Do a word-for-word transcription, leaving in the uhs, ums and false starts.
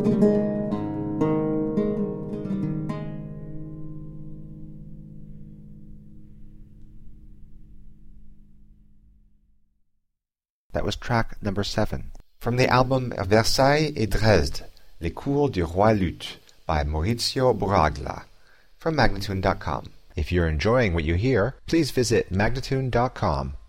That was track number seven. From the album Versailles et Dresde, Les Cours du Roi Luth by Maurizio Buraglia, from Magnatune dot com. If you're enjoying what you hear, please visit Magnatune dot com